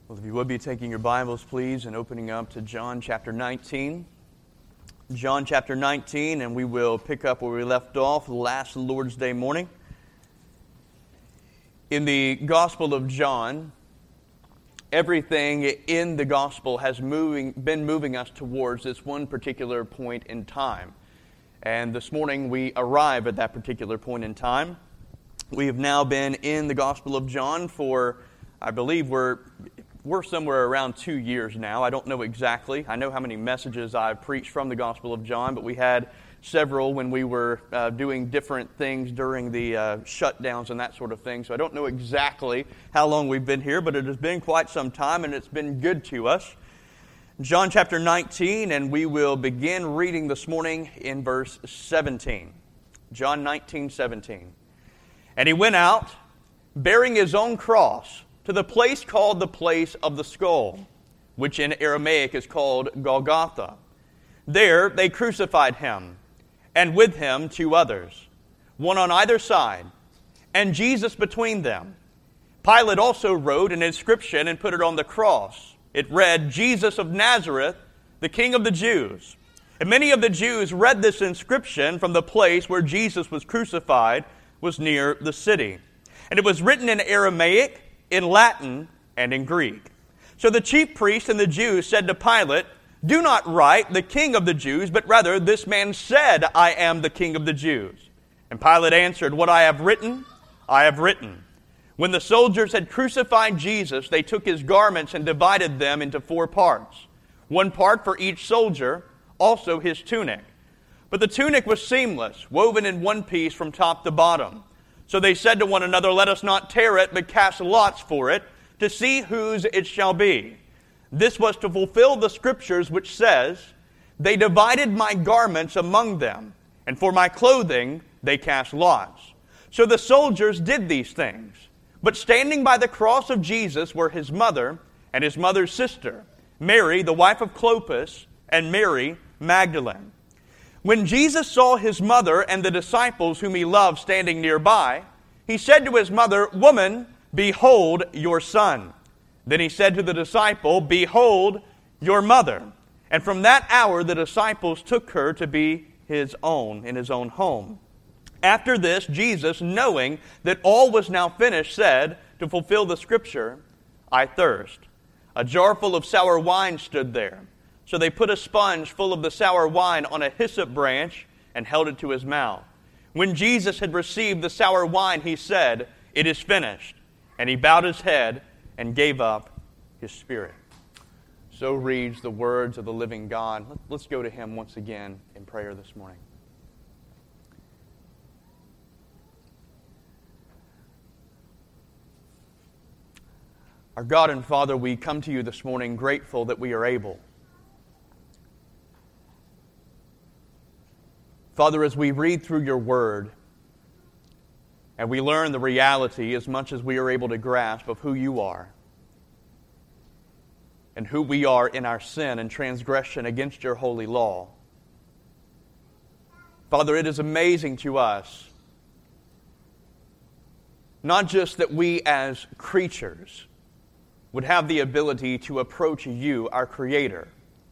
Well, if you would be taking your Bibles, please, and opening up to John chapter 19. John chapter 19, and we will pick up where we left off last Lord's Day morning. In the Gospel of John, everything in the Gospel has been moving us towards this one particular point in time. And this morning we arrive at that particular point in time. We have now been in the Gospel of John for, I believe we're somewhere around 2 years now. I don't know exactly. I know how many messages I've preached from the Gospel of John, but we had several when we were doing different things during the shutdowns and that sort of thing. So I don't know exactly how long we've been here, but it has been quite some time, and it's been good to us. John chapter 19, and we will begin reading this morning in verse 17. John 19:17. And he went out, bearing his own cross, to the place called the place of the skull, which in Aramaic is called Golgotha. There they crucified him, and with him 2 others, one on either side, and Jesus between them. Pilate also wrote an inscription and put it on the cross. It read, Jesus of Nazareth, the King of the Jews. And many of the Jews read this inscription from the place where Jesus was crucified was near the city. And it was written in Aramaic, in Latin, and in Greek. So the chief priests and the Jews said to Pilate, "Do not write the King of the Jews, but rather this man said, 'I am the King of the Jews.'" And Pilate answered, "What I have written, I have written." When the soldiers had crucified Jesus, they took his garments and divided them into 4 parts, 1 part for each soldier, also his tunic. But the tunic was seamless, woven in one piece from top to bottom. So they said to one another, "Let us not tear it, but cast lots for it, to see whose it shall be." This was to fulfill the Scriptures, which says, "They divided my garments among them, and for my clothing they cast lots." So the soldiers did these things. But standing by the cross of Jesus were his mother and his mother's sister, Mary, the wife of Clopas, and Mary Magdalene. When Jesus saw his mother and the disciples whom he loved standing nearby, he said to his mother, "Woman, behold your son." Then he said to the disciple, "Behold your mother." And from that hour the disciples took her to be his own, in his own home. After this, Jesus, knowing that all was now finished, said, to fulfill the Scripture, "I thirst." A jar full of sour wine stood there. So they put a sponge full of the sour wine on a hyssop branch and held it to his mouth. When Jesus had received the sour wine, he said, "It is finished." And he bowed his head and gave up his spirit. So reads the words of the living God. Let's go to him once again in prayer this morning. Our God and Father, we come to you this morning grateful that we are able. Father, as we read through your word and we learn the reality as much as we are able to grasp of who you are and who we are in our sin and transgression against your holy law, Father, it is amazing to us not just that we as creatures would have the ability to approach you, our Creator,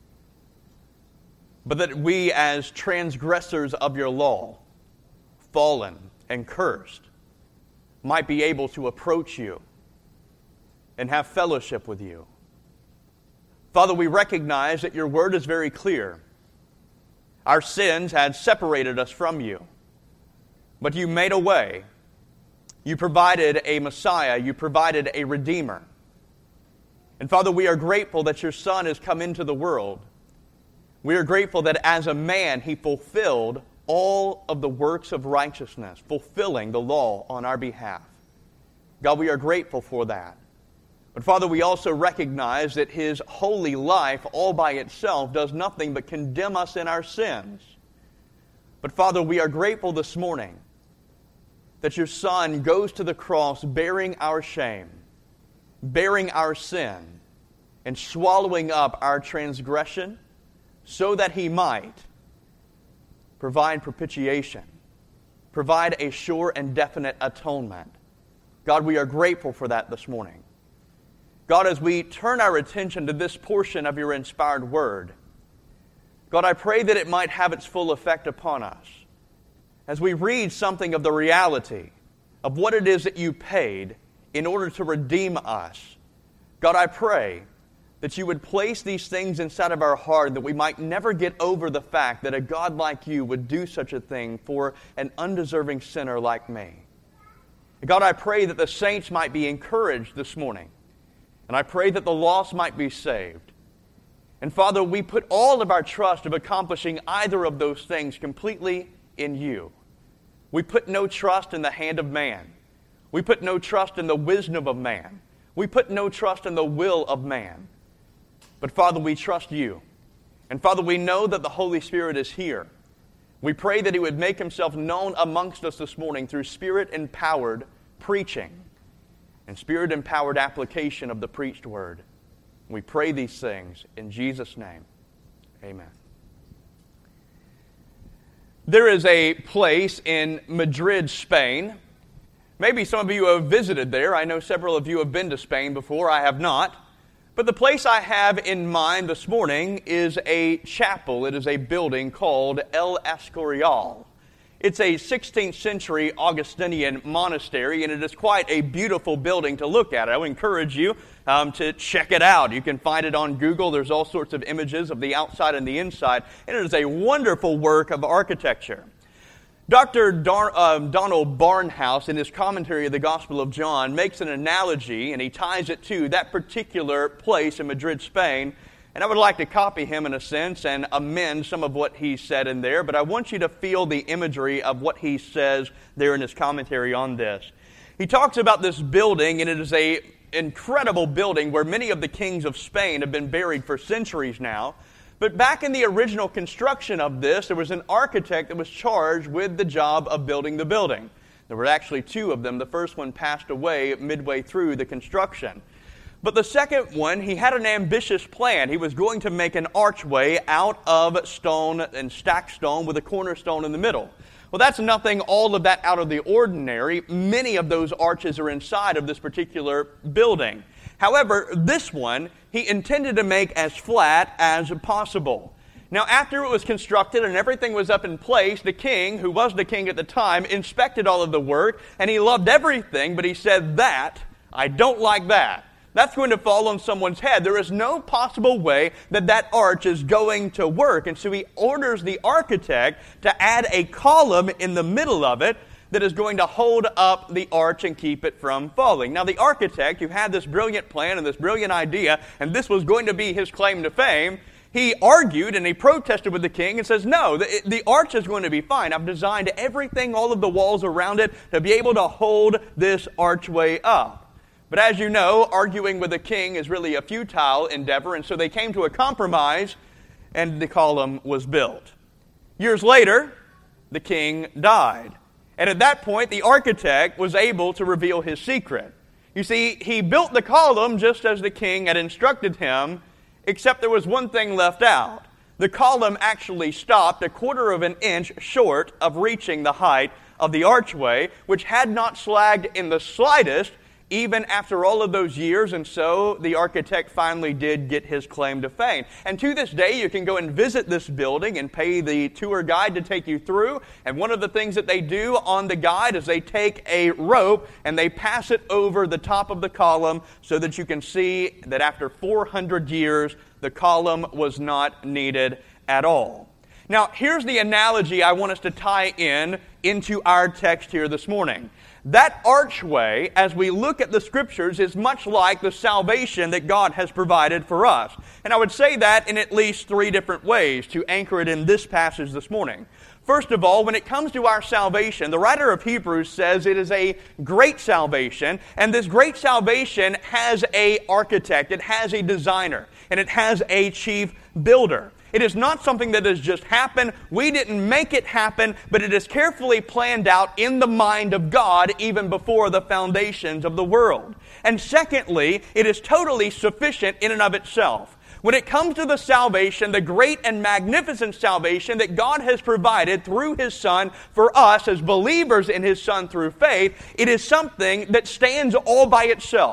but that we as transgressors of your law, fallen and cursed, might be able to approach you and have fellowship with you. Father, we recognize that your word is very clear. Our sins had separated us from you, but you made a way. You provided a Messiah. You provided a Redeemer. And Father, we are grateful that your Son has come into the world. We are grateful that as a man, he fulfilled all of the works of righteousness, fulfilling the law on our behalf. God, we are grateful for that. But Father, we also recognize that his holy life all by itself does nothing but condemn us in our sins. But Father, we are grateful this morning that your Son goes to the cross bearing our shame, bearing our sin, and swallowing up our transgression, so that he might provide propitiation, provide a sure and definite atonement. God, we are grateful for that this morning. God, as we turn our attention to this portion of your inspired word, God, I pray that it might have its full effect upon us. As we read something of the reality of what it is that you paid in order to redeem us, God, I pray that you would place these things inside of our heart, that we might never get over the fact that a God like you would do such a thing for an undeserving sinner like me. God, I pray that the saints might be encouraged this morning. And I pray that the lost might be saved. And Father, we put all of our trust of accomplishing either of those things completely in you. We put no trust in the hand of man. We put no trust in the wisdom of man. We put no trust in the will of man. But Father, we trust you. And Father, we know that the Holy Spirit is here. We pray that he would make himself known amongst us this morning through Spirit-empowered preaching and Spirit-empowered application of the preached word. We pray these things in Jesus' name. Amen. There is a place in Madrid, Spain. Maybe some of you have visited there. I know several of you have been to Spain before. I have not. But the place I have in mind this morning is a chapel. It is a building called El Escorial. It's a 16th century Augustinian monastery, and it is quite a beautiful building to look at. I would encourage you to check it out. You can find it on Google. There's all sorts of images of the outside and the inside, and it is a wonderful work of architecture. Dr. Donald Barnhouse, in his commentary of the Gospel of John, makes an analogy, and he ties it to that particular place in Madrid, Spain. And I would like to copy him in a sense and amend some of what he said in there, but I want you to feel the imagery of what he says there in his commentary on this. He talks about this building, and it is an incredible building where many of the kings of Spain have been buried for centuries now. But back in the original construction of this, there was an architect that was charged with the job of building the building. There were actually two of them. The first one passed away midway through the construction. But the second one, he had an ambitious plan. He was going to make an archway out of stone and stacked stone with a cornerstone in the middle. Well, that's nothing all of that out of the ordinary. Many of those arches are inside of this particular building. However, this one, he intended to make as flat as possible. Now, after it was constructed and everything was up in place, the king, who was the king at the time, inspected all of the work, and he loved everything, but he said, I don't like that. That's going to fall on someone's head. There is no possible way that arch is going to work. And so he orders the architect to add a column in the middle of it that is going to hold up the arch and keep it from falling. Now, the architect, who had this brilliant plan and this brilliant idea, and this was going to be his claim to fame, he argued and he protested with the king and says, no, the arch is going to be fine. I've designed everything, all of the walls around it, to be able to hold this archway up. But as you know, arguing with the king is really a futile endeavor, and so they came to a compromise, and the column was built. Years later, the king died. And at that point, the architect was able to reveal his secret. You see, he built the column just as the king had instructed him, except there was one thing left out. The column actually stopped a quarter of an inch short of reaching the height of the archway, which had not slagged in the slightest, even after all of those years, and so the architect finally did get his claim to fame. And to this day, you can go and visit this building and pay the tour guide to take you through. And one of the things that they do on the guide is they take a rope and they pass it over the top of the column so that you can see that after 400 years, the column was not needed at all. Now, here's the analogy I want us to tie into our text here this morning. That archway, as we look at the Scriptures, is much like the salvation that God has provided for us. And I would say that in at least three different ways to anchor it in this passage this morning. First of all, when it comes to our salvation, the writer of Hebrews says it is a great salvation, and this great salvation has an architect, it has a designer, and it has a chief builder. It is not something that has just happened. We didn't make it happen, but it is carefully planned out in the mind of God even before the foundations of the world. And secondly, it is totally sufficient in and of itself. When it comes to the salvation, the great and magnificent salvation that God has provided through His Son for us as believers in His Son through faith, it is something that stands all by itself.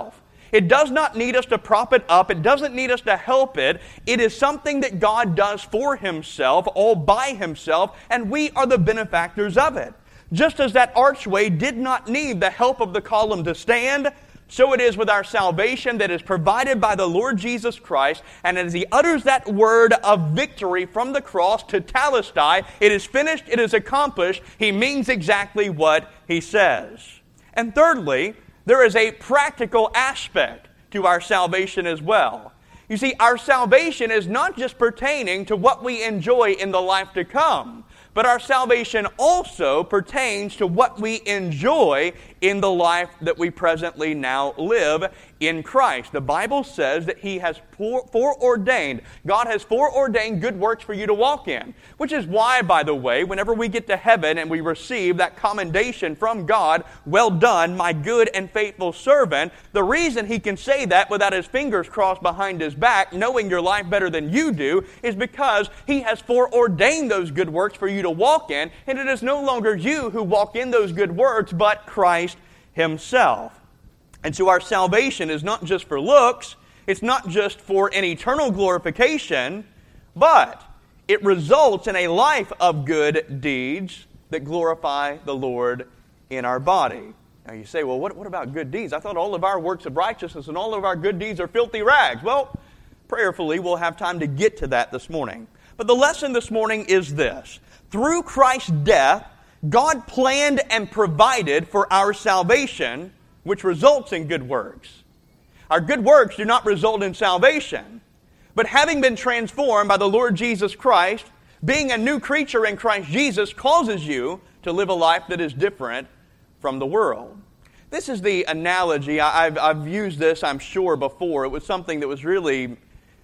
It does not need us to prop it up. It doesn't need us to help it. It is something that God does for Himself, all by Himself, and we are the benefactors of it. Just as that archway did not need the help of the column to stand, so it is with our salvation that is provided by the Lord Jesus Christ. And as He utters that word of victory from the cross to Telestai, it is finished, it is accomplished, He means exactly what He says. And thirdly, there is a practical aspect to our salvation as well. You see, our salvation is not just pertaining to what we enjoy in the life to come, but our salvation also pertains to what we enjoy in the life that we presently now live in Christ. The Bible says that He has foreordained, God has foreordained good works for you to walk in. Which is why, by the way, whenever we get to heaven and we receive that commendation from God, well done, my good and faithful servant, the reason He can say that without His fingers crossed behind His back, knowing your life better than you do, is because He has foreordained those good works for you to walk in, and it is no longer you who walk in those good works, but Christ Himself. And so our salvation is not just for looks, it's not just for an eternal glorification, but it results in a life of good deeds that glorify the Lord in our body. Now you say, well, what about good deeds? I thought all of our works of righteousness and all of our good deeds are filthy rags. Well, prayerfully, we'll have time to get to that this morning. But the lesson this morning is this. Through Christ's death, God planned and provided for our salvation, which results in good works. Our good works do not result in salvation, but having been transformed by the Lord Jesus Christ, being a new creature in Christ Jesus causes you to live a life that is different from the world. This is the analogy. I've used this, I'm sure, before. It was something that was really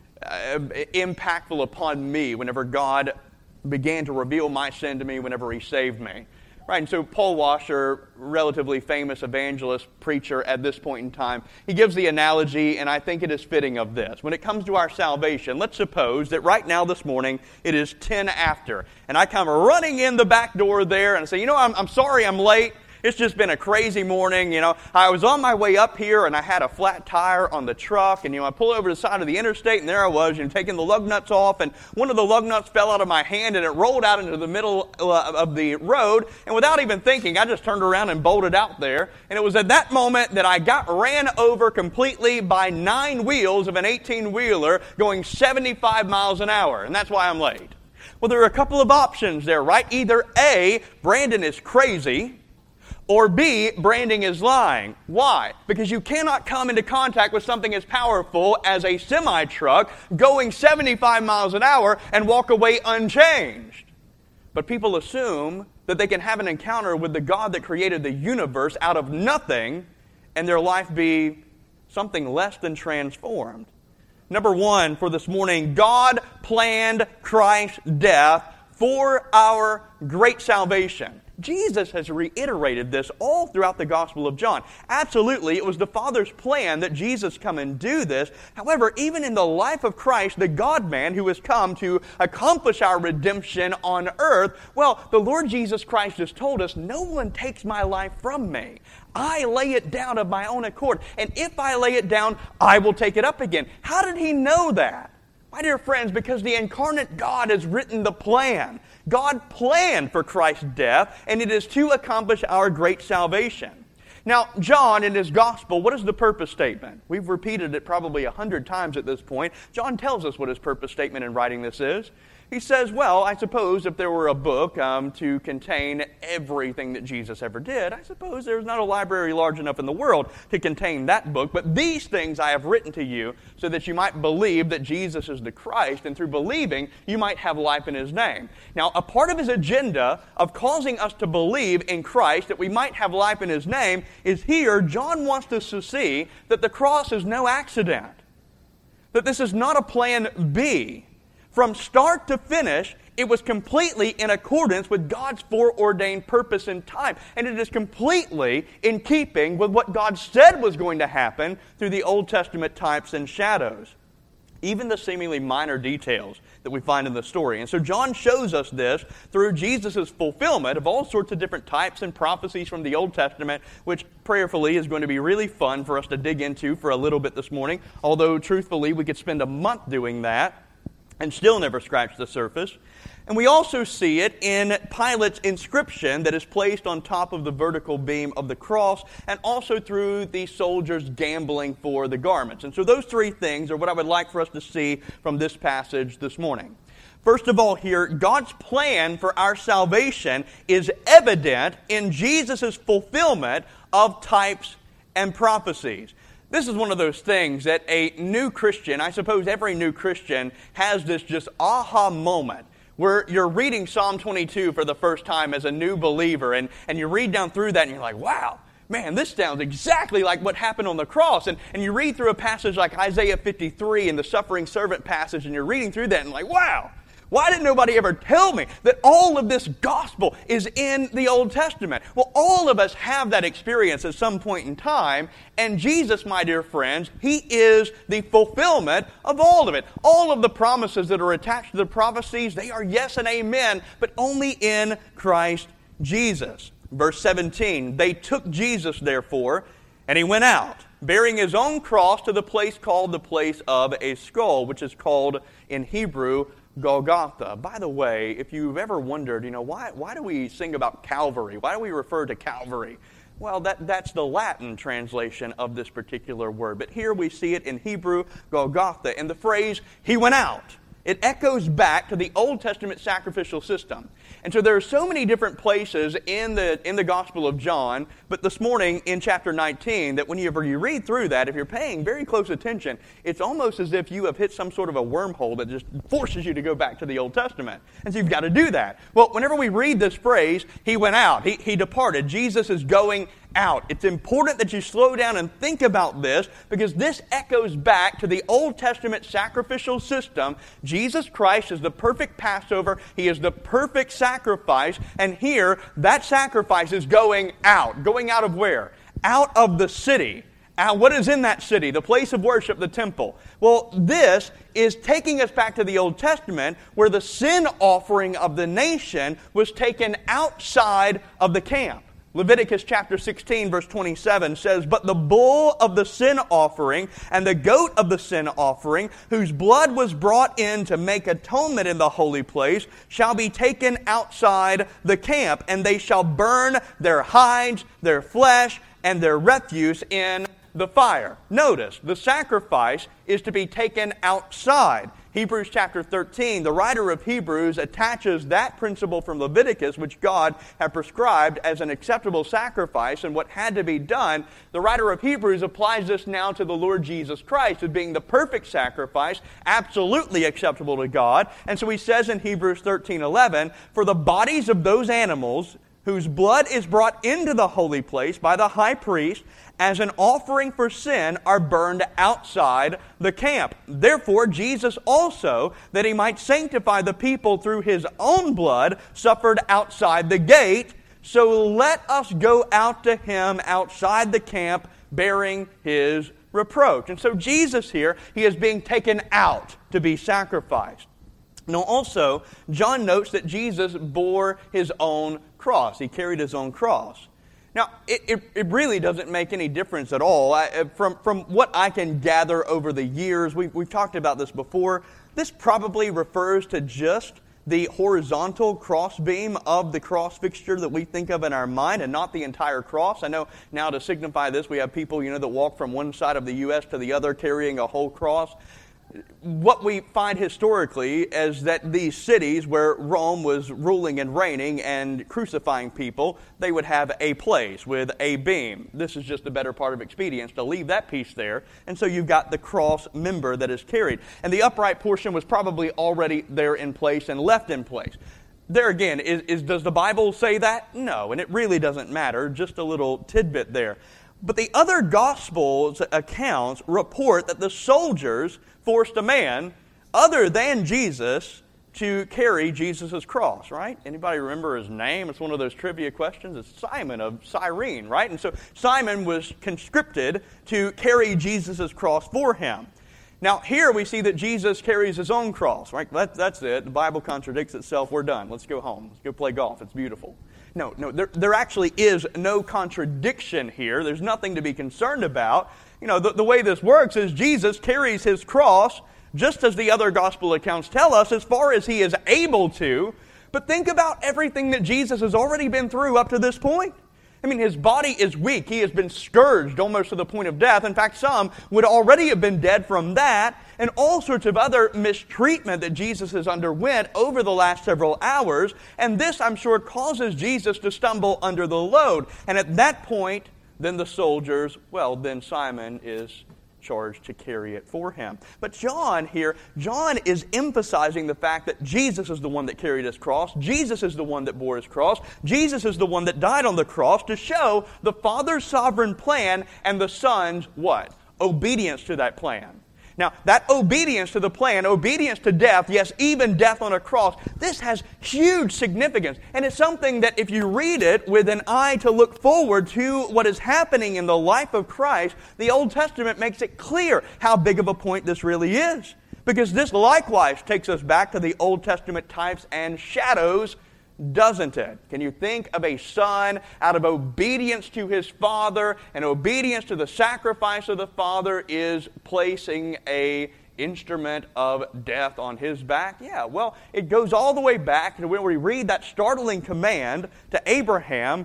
impactful upon me whenever God began to reveal my sin to me whenever He saved me. Right, and so Paul Washer, relatively famous evangelist, preacher at this point in time, he gives the analogy, and I think it is fitting of this. When it comes to our salvation, let's suppose that right now this morning it is 10 after, and I come running in the back door there and I say, I'm sorry I'm late. It's just been a crazy morning, I was on my way up here and I had a flat tire on the truck and, I pull over to the side of the interstate and there I was, taking the lug nuts off and one of the lug nuts fell out of my hand and it rolled out into the middle of the road and without even thinking, I just turned around and bolted out there and it was at that moment that I got ran over completely by 9 wheels of an 18-wheeler going 75 miles an hour and that's why I'm late. Well, there are a couple of options there, right? Either A, Brandon is crazy, or B, Brandon is lying. Why? Because you cannot come into contact with something as powerful as a semi-truck going 75 miles an hour and walk away unchanged. But people assume that they can have an encounter with the God that created the universe out of nothing and their life be something less than transformed. Number one for this morning, God planned Christ's death for our great salvation. Jesus has reiterated this all throughout the Gospel of John. Absolutely, it was the Father's plan that Jesus come and do this. However, even in the life of Christ, the God-man who has come to accomplish our redemption on earth, well, the Lord Jesus Christ has told us, no one takes my life from me. I lay it down of my own accord. And if I lay it down, I will take it up again. How did He know that? My dear friends, because the incarnate God has written the plan. God planned for Christ's death, and it is to accomplish our great salvation. Now, John, in his gospel, what is the purpose statement? We've repeated it probably 100 times at this point. John tells us what his purpose statement in writing this is. He says, well, I suppose if there were a book to contain everything that Jesus ever did, I suppose there's not a library large enough in the world to contain that book. But these things I have written to you so that you might believe that Jesus is the Christ, and through believing, you might have life in His name. Now, a part of His agenda of causing us to believe in Christ, that we might have life in His name, is here, John wants us to see that the cross is no accident. That this is not a plan B. From start to finish, it was completely in accordance with God's foreordained purpose and time. And it is completely in keeping with what God said was going to happen through the Old Testament types and shadows. even the seemingly minor details that we find in the story. And so John shows us this through Jesus' fulfillment of all sorts of different types and prophecies from the Old Testament, which prayerfully is going to be really fun for us to dig into for a little bit this morning, although truthfully we could spend a month doing that and still never scratch the surface. And we also see it in Pilate's inscription that is placed on top of the vertical beam of the cross, and also through the soldiers gambling for the garments. And so those three things are what I would like for us to see from this passage this morning. First of all here, God's plan for our salvation is evident in Jesus' fulfillment of types and prophecies. This is one of those things that a new Christian, I suppose every new Christian, has this just aha moment where you're reading Psalm 22 for the first time as a new believer, and you read down through that and you're like, wow, man, this sounds exactly like what happened on the cross. And you read through a passage like Isaiah 53 and the suffering servant passage, and you're reading through that and like, wow, why didn't nobody ever tell me that all of this gospel is in the Old Testament? Well, all of us have that experience at some point in time, and Jesus, my dear friends, He is the fulfillment of all of it. All of the promises that are attached to the prophecies, they are yes and amen, but only in Christ Jesus. Verse 17, they took Jesus, therefore, and He went out, bearing His own cross to the place called the place of a skull, which is called in Hebrew Golgotha. By the way, if you've ever wondered, why do we sing about Calvary? Why do we refer to Calvary? Well, that's the Latin translation of this particular word. But here we see it in Hebrew, Golgotha. And the phrase, He went out, it echoes back to the Old Testament sacrificial system. And so there are so many different places in the Gospel of John, but this morning in chapter 19, that whenever you read through that, if you're paying very close attention, it's almost as if you have hit some sort of a wormhole that just forces you to go back to the Old Testament. And so you've got to do that. Well, whenever we read this phrase, He went out, He departed, Jesus is going out. It's important that you slow down and think about this, because this echoes back to the Old Testament sacrificial system. Jesus Christ is the perfect Passover. He is the perfect sacrifice. And here, that sacrifice is going out. Going out of where? Out of the city. What is in that city? The place of worship, the temple. Well, this is taking us back to the Old Testament, where the sin offering of the nation was taken outside of the camp. Leviticus chapter 16, verse 27 says, "But the bull of the sin offering and the goat of the sin offering, whose blood was brought in to make atonement in the holy place, shall be taken outside the camp, and they shall burn their hides, their flesh, and their refuse in the fire." Notice, the sacrifice is to be taken outside. Hebrews chapter 13, the writer of Hebrews attaches that principle from Leviticus, which God had prescribed as an acceptable sacrifice and what had to be done. The writer of Hebrews applies this now to the Lord Jesus Christ as being the perfect sacrifice, absolutely acceptable to God. And so he says in Hebrews 13:11, "For the bodies of those animals whose blood is brought into the holy place by the high priest as an offering for sin are burned outside the camp. Therefore, Jesus also, that He might sanctify the people through His own blood, suffered outside the gate. So let us go out to Him outside the camp, bearing His reproach." And so Jesus here, He is being taken out to be sacrificed. Now also, John notes that Jesus bore His own cross. He carried His own cross. Now, it really doesn't make any difference at all. From what I can gather over the years, we've talked about this before, this probably refers to just the horizontal cross beam of the cross fixture that we think of in our mind, and not the entire cross. I know now to signify this, we have people, that walk from one side of the U.S. to the other carrying a whole cross. What we find historically is that these cities where Rome was ruling and reigning and crucifying people, they would have a place with a beam. This is just the better part of expedience to leave that piece there. And so you've got the cross member that is carried. And the upright portion was probably already there in place and left in place. There again, does the Bible say that? No, and it really doesn't matter. Just a little tidbit there. But the other Gospels' accounts report that the soldiers forced a man other than Jesus to carry Jesus' cross, right? Anybody remember his name? It's one of those trivia questions. It's Simon of Cyrene, right? And so Simon was conscripted to carry Jesus' cross for him. Now, here we see that Jesus carries his own cross, right? That's it. The Bible contradicts itself. We're done. Let's go home. Let's go play golf. It's beautiful. No, there actually is no contradiction here. There's nothing to be concerned about. You know, the way this works is Jesus carries his cross, just as the other gospel accounts tell us, as far as he is able to. But think about everything that Jesus has already been through up to this point. I mean, his body is weak. He has been scourged almost to the point of death. In fact, some would already have been dead from that, and all sorts of other mistreatment that Jesus has underwent over the last several hours. And this, I'm sure, causes Jesus to stumble under the load. And at that point, then the soldiers, then Simon is charged to carry it for him. But John is emphasizing the fact that Jesus is the one that carried his cross. Jesus is the one that bore his cross. Jesus is the one that died on the cross to show the Father's sovereign plan and the Son's what? Obedience to that plan. Now, that obedience to the plan, obedience to death, yes, even death on a cross, this has huge significance. And it's something that if you read it with an eye to look forward to what is happening in the life of Christ, the Old Testament makes it clear how big of a point this really is. Because this likewise takes us back to the Old Testament types and shadows, doesn't it? Can you think of a son out of obedience to his father and obedience to the sacrifice of the father is placing a instrument of death on his back? Yeah, well, it goes all the way back to when we read that startling command to Abraham,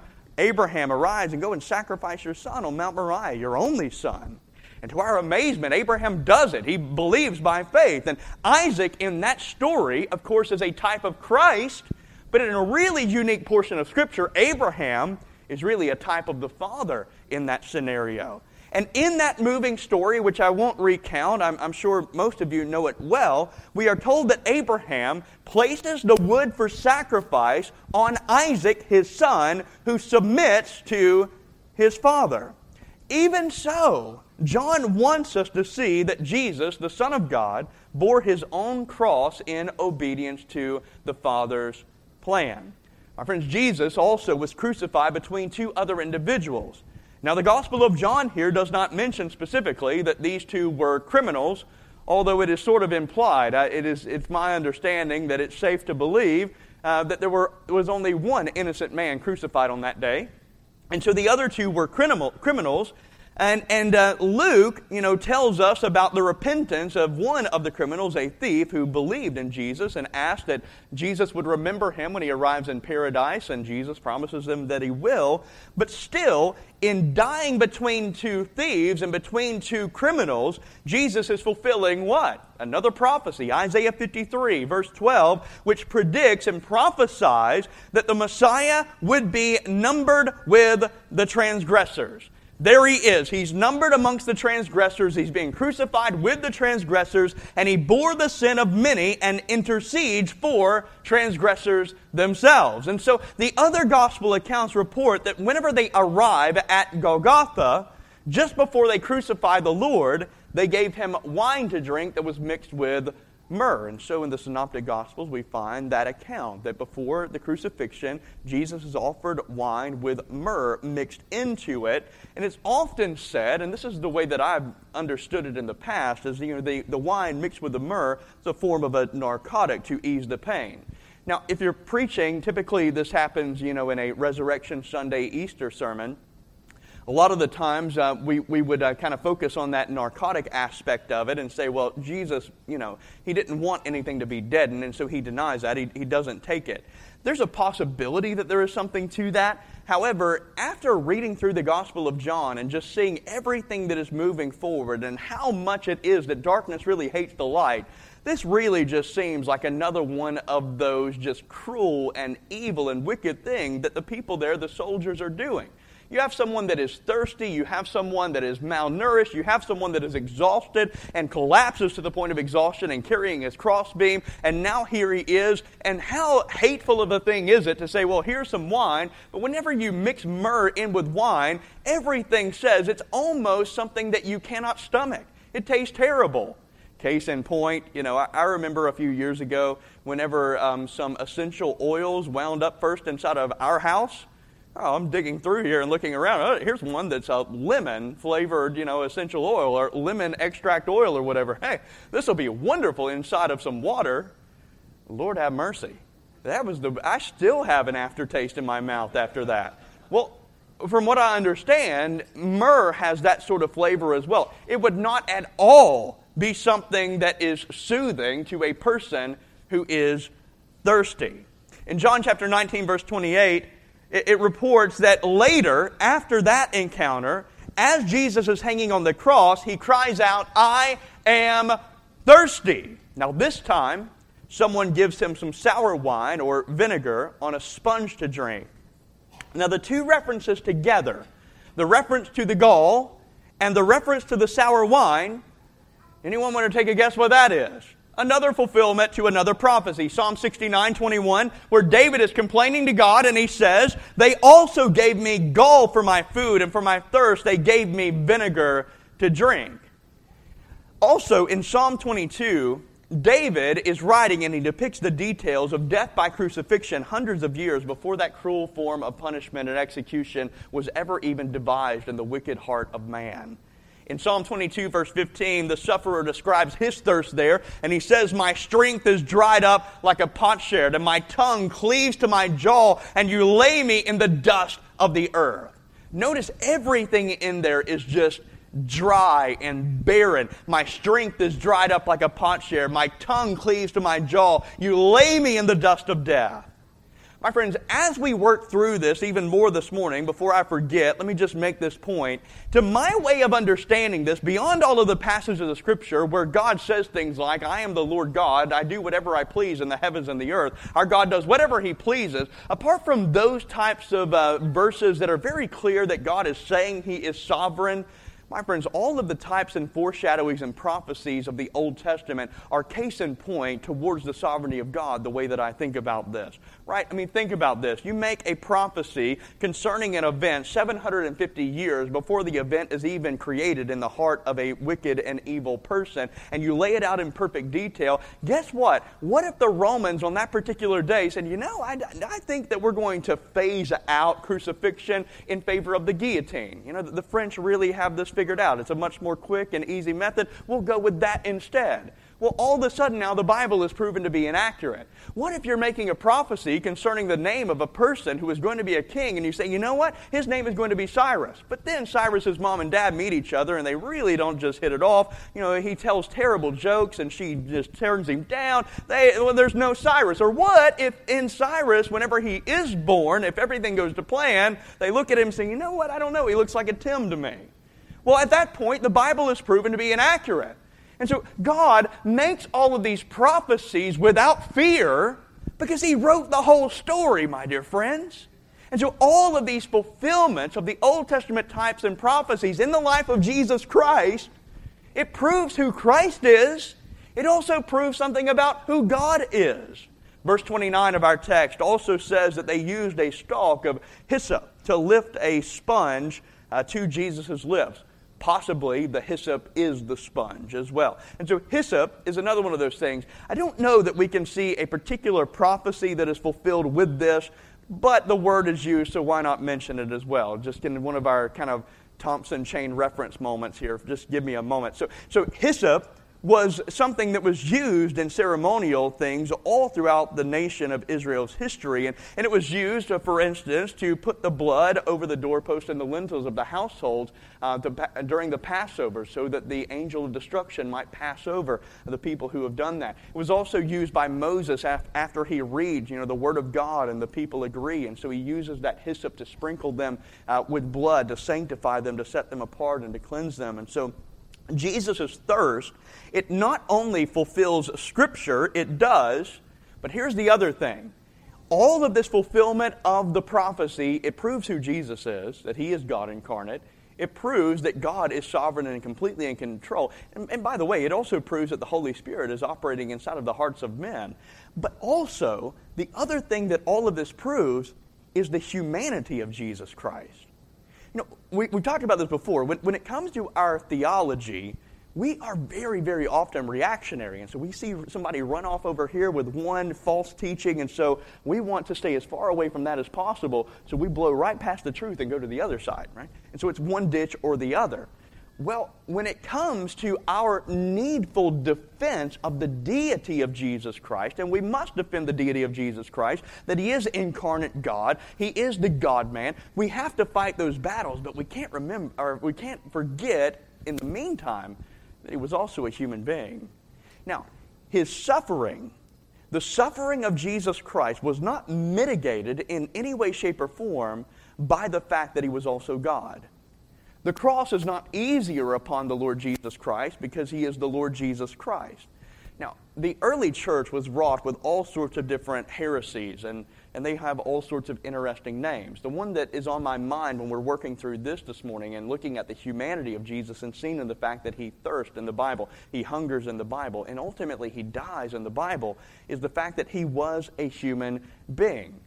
arise and go and sacrifice your son on Mount Moriah, your only son. And to our amazement, Abraham does it. He believes by faith. And Isaac in that story, of course, is a type of Christ. But in a really unique portion of Scripture, Abraham is really a type of the Father in that scenario. And in that moving story, which I won't recount, I'm sure most of you know it well, we are told that Abraham places the wood for sacrifice on Isaac, his son, who submits to his father. Even so, John wants us to see that Jesus, the Son of God, bore his own cross in obedience to the Father's plan. My friends, Jesus also was crucified between two other individuals. Now, the Gospel of John here does not mention specifically that these two were criminals, although it is sort of implied. It's my understanding that it's safe to believe that there was only one innocent man crucified on that day. And so the other two were criminals. And Luke, tells us about the repentance of one of the criminals, a thief, who believed in Jesus and asked that Jesus would remember him when he arrives in paradise, and Jesus promises them that he will. But still, in dying between two thieves and between two criminals, Jesus is fulfilling what? Another prophecy, Isaiah 53, verse 12, which predicts and prophesies that the Messiah would be numbered with the transgressors. There he is. He's numbered amongst the transgressors. He's being crucified with the transgressors, and he bore the sin of many and intercedes for transgressors themselves. And so the other gospel accounts report that whenever they arrive at Golgotha, just before they crucify the Lord, they gave him wine to drink that was mixed with myrrh. And so in the Synoptic Gospels, we find that account that before the crucifixion, Jesus is offered wine with myrrh mixed into it. And it's often said, and this is the way that I've understood it in the past, is the wine mixed with the myrrh is a form of a narcotic to ease the pain. Now, if you're preaching, typically this happens, in a Resurrection Sunday Easter sermon. A lot of the times we would kind of focus on that narcotic aspect of it and say, well, Jesus, he didn't want anything to be deadened, and so he denies that. He doesn't take it. There's a possibility that there is something to that. However, after reading through the Gospel of John and just seeing everything that is moving forward and how much it is that darkness really hates the light, this really just seems like another one of those just cruel and evil and wicked things that the people there, the soldiers, are doing. You have someone that is thirsty, you have someone that is malnourished, you have someone that is exhausted and collapses to the point of exhaustion and carrying his crossbeam, and now here he is. And how hateful of a thing is it to say, well, here's some wine, but whenever you mix myrrh in with wine, everything says it's almost something that you cannot stomach. It tastes terrible. Case in point, I remember a few years ago whenever some essential oils wound up first inside of our house. Oh, I'm digging through here and looking around. Oh, here's one that's a lemon-flavored, essential oil or lemon extract oil or whatever. Hey, this will be wonderful inside of some water. Lord have mercy. I still have an aftertaste in my mouth after that. Well, from what I understand, myrrh has that sort of flavor as well. It would not at all be something that is soothing to a person who is thirsty. In John chapter 19, verse 28, it reports that later, after that encounter, as Jesus is hanging on the cross, he cries out, "I am thirsty." Now this time, someone gives him some sour wine or vinegar on a sponge to drink. Now the two references together, the reference to the gall and the reference to the sour wine, anyone want to take a guess what that is? Another fulfillment to another prophecy. Psalm 69:21, where David is complaining to God and he says, "They also gave me gall for my food, and for my thirst they gave me vinegar to drink." Also in Psalm 22, David is writing and he depicts the details of death by crucifixion hundreds of years before that cruel form of punishment and execution was ever even devised in the wicked heart of man. In Psalm 22, verse 15, the sufferer describes his thirst there, and he says, "My strength is dried up like a potsherd, and my tongue cleaves to my jaw, and you lay me in the dust of the earth." Notice everything in there is just dry and barren. My strength is dried up like a potsherd. My tongue cleaves to my jaw. You lay me in the dust of death. My friends, as we work through this even more this morning, before I forget, let me just make this point. To my way of understanding this, beyond all of the passages of the Scripture where God says things like, "I am the Lord God, I do whatever I please in the heavens and the earth," our God does whatever He pleases, apart from those types of verses that are very clear that God is saying He is sovereign, my friends, all of the types and foreshadowings and prophecies of the Old Testament are case in point towards the sovereignty of God, the way that I think about this. Right? I mean, think about this. You make a prophecy concerning an event 750 years before the event is even created in the heart of a wicked and evil person, and you lay it out in perfect detail. Guess what? What if the Romans on that particular day said, I think that we're going to phase out crucifixion in favor of the guillotine. The French really have this figured out. It's a much more quick and easy method. We'll go with that instead. Well, all of a sudden now the Bible is proven to be inaccurate. What if you're making a prophecy concerning the name of a person who is going to be a king, and you say, his name is going to be Cyrus. But then Cyrus's mom and dad meet each other, and they really don't just hit it off. He tells terrible jokes, and she just turns him down. There's no Cyrus. Or what if in Cyrus, whenever he is born, if everything goes to plan, they look at him and say, I don't know, he looks like a Tim to me. Well, at that point, the Bible is proven to be inaccurate. And so God makes all of these prophecies without fear because He wrote the whole story, my dear friends. And so all of these fulfillments of the Old Testament types and prophecies in the life of Jesus Christ, it proves who Christ is. It also proves something about who God is. Verse 29 of our text also says that they used a stalk of hyssop to lift a sponge to Jesus' lips. Possibly the hyssop is the sponge as well. And so hyssop is another one of those things. I don't know that we can see a particular prophecy that is fulfilled with this, but the word is used, so why not mention it as well? Just in one of our kind of Thompson chain reference moments here. Just give me a moment. So hyssop was something that was used in ceremonial things all throughout the nation of Israel's history. And it was used, for instance, to put the blood over the doorpost and the lintels of the households during the Passover so that the angel of destruction might pass over the people who have done that. It was also used by Moses after he reads, the Word of God and the people agree. And so he uses that hyssop to sprinkle them with blood, to sanctify them, to set them apart, and to cleanse them. And so Jesus' thirst, it not only fulfills Scripture, it does, but here's the other thing. All of this fulfillment of the prophecy, it proves who Jesus is, that He is God incarnate. It proves that God is sovereign and completely in control. And by the way, it also proves that the Holy Spirit is operating inside of the hearts of men. But also, the other thing that all of this proves is the humanity of Jesus Christ. We talked about this before. When it comes to our theology, we are very, very often reactionary. And so we see somebody run off over here with one false teaching, and so we want to stay as far away from that as possible, so we blow right past the truth and go to the other side, right? And so it's one ditch or the other. Well, when it comes to our needful defense of the deity of Jesus Christ, and we must defend the deity of Jesus Christ, that He is incarnate God, He is the God-man, we have to fight those battles, but we can't forget, in the meantime, that He was also a human being. Now, His suffering, the suffering of Jesus Christ, was not mitigated in any way, shape, or form by the fact that He was also God. The cross is not easier upon the Lord Jesus Christ because He is the Lord Jesus Christ. Now, the early church was wrought with all sorts of different heresies, and they have all sorts of interesting names. The one that is on my mind when we're working through this morning and looking at the humanity of Jesus and seeing in the fact that He thirsts in the Bible, He hungers in the Bible, and ultimately He dies in the Bible, is the fact that He was a human being.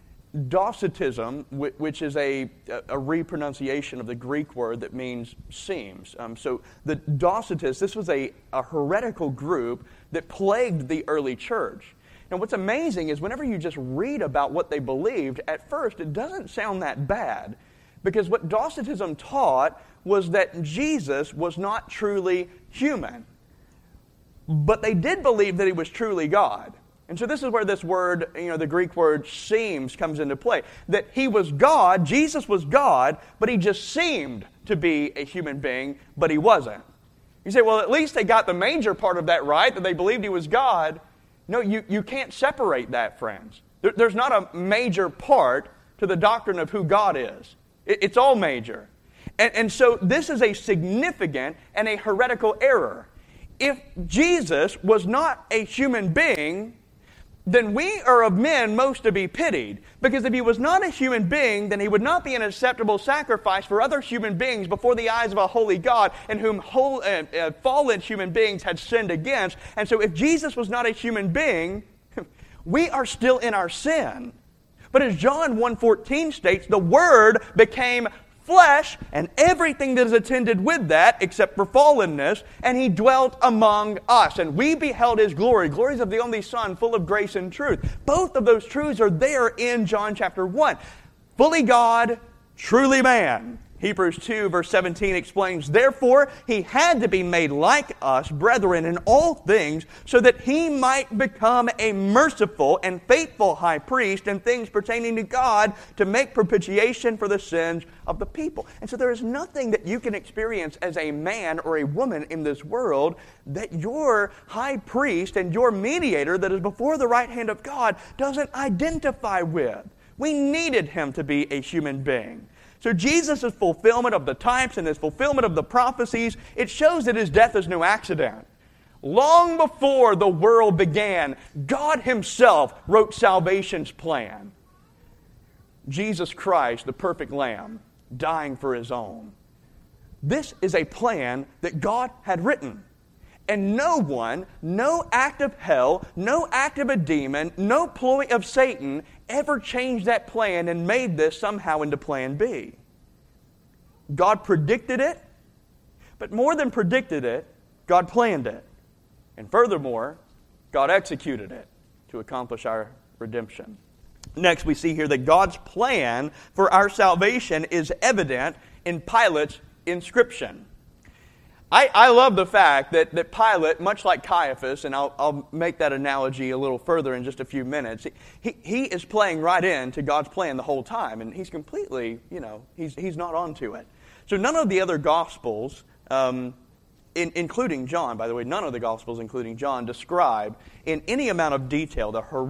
Docetism, which is a repronunciation of the Greek word that means seams. So the Docetists, this was a heretical group that plagued the early church. And what's amazing is whenever you just read about what they believed, at first it doesn't sound that bad. Because what Docetism taught was that Jesus was not truly human. But they did believe that He was truly God. And so this is where this word, the Greek word seems comes into play. That He was God, Jesus was God, but He just seemed to be a human being, but He wasn't. You say, well, at least they got the major part of that right, that they believed He was God. No, you can't separate that, friends. There's not a major part to the doctrine of who God is. It's all major. And so this is a significant and a heretical error. If Jesus was not a human being, then we are of men most to be pitied. Because if He was not a human being, then He would not be an acceptable sacrifice for other human beings before the eyes of a holy God, in whom fallen human beings had sinned against. And so if Jesus was not a human being, we are still in our sin. But as John 1:14 states, the Word became flesh and everything that is attended with that, except for fallenness, and He dwelt among us. And we beheld His glory, glories of the only Son, full of grace and truth. Both of those truths are there in John chapter 1. Fully God, truly man. Hebrews 2 verse 17 explains, therefore He had to be made like us, brethren, in all things, so that He might become a merciful and faithful high priest in things pertaining to God, to make propitiation for the sins of the people. And so there is nothing that you can experience as a man or a woman in this world that your high priest and your mediator that is before the right hand of God doesn't identify with. We needed Him to be a human being. So Jesus' fulfillment of the types and His fulfillment of the prophecies, it shows that His death is no accident. Long before the world began, God Himself wrote salvation's plan. Jesus Christ, the perfect Lamb, dying for His own. This is a plan that God had written. And no one, no act of hell, no act of a demon, no ploy of Satan ever changed that plan and made this somehow into plan B. God predicted it, but more than predicted it, God planned it. And furthermore, God executed it to accomplish our redemption. Next, we see here that God's plan for our salvation is evident in Pilate's inscription. I love the fact that Pilate, much like Caiaphas, and I'll make that analogy a little further in just a few minutes, he is playing right into God's plan the whole time, and he's completely, he's not onto it. So none of the other Gospels, including John, by the way, none of the Gospels, including John, describe in any amount of detail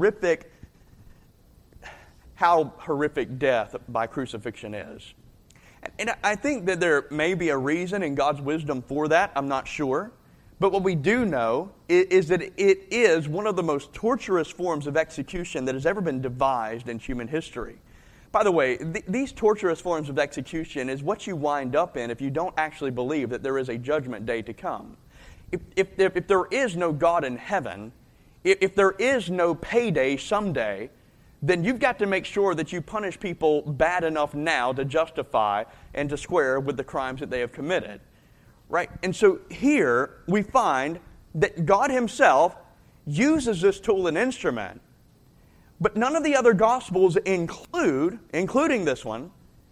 how horrific death by crucifixion is. And I think that there may be a reason in God's wisdom for that. I'm not sure. But what we do know is that it is one of the most torturous forms of execution that has ever been devised in human history. By the way, these torturous forms of execution is what you wind up in if you don't actually believe that there is a judgment day to come. If there is no God in heaven, if there is no payday someday, then you've got to make sure that you punish people bad enough now to justify and to square with the crimes that they have committed. right? And so here we find that God himself uses this tool and instrument, but none of the other Gospels including this one,